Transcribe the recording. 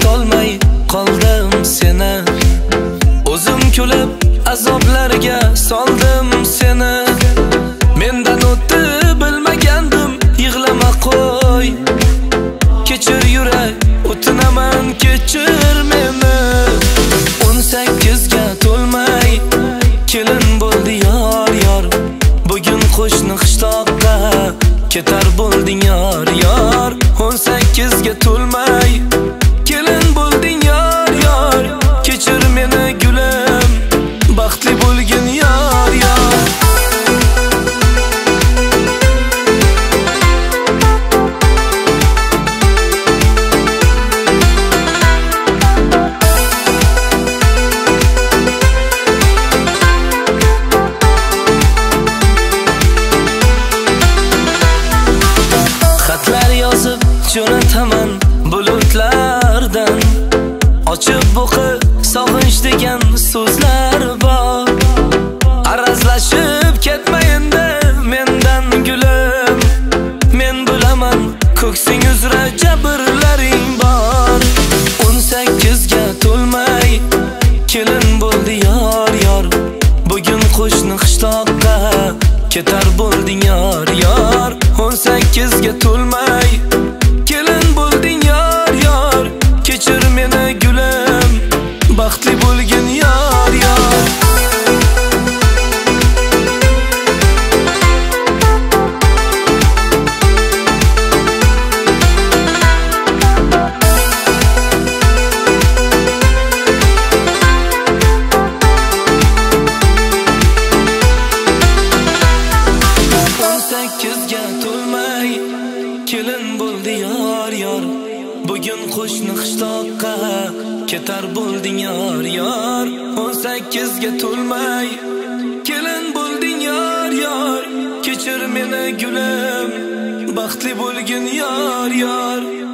unutolmay qoldim seni. O'zim kulib azoblarga soldim seni. Mendan o'tdi bilmagandim, yig'lama qo'y. Kechir yurak, o'tinaman, kechir meni. 18 ga to'lmay kelin bo'ldi yor yor. Bugun qo'shni qishloqqa ketar bo'lding yor yor. 18 ga to'lmay kelin bo'lding yor yor. Kechir meni gulim, baxtli bo'lgin yor yor. Xatlar yozib jo'nataman bulutlardan. Ochib o'qi sog'inch degan so'zlar bor. Arazlashib ketma endi mendan gulim. Men bilaman ko'ksing uzra jabrlaring bor. 18 ga to'lmay kelin bo'ldi yor yor. Bugun qo'shni qishloqqa ketar bo'lding yor yor. 18 ga to'lmay kelin bo'lding yor yor. Kechir meni gulim, baxtli bo'lgin yor yor. Kelin bo'ldi yor yor. Bugun qo'shni qishloqqa ketar bo'lding yor yor. 18 ga to'lmay kelin bo'lding yor yor. Kechir meni gulim, baxtli bo'lgin yor yor.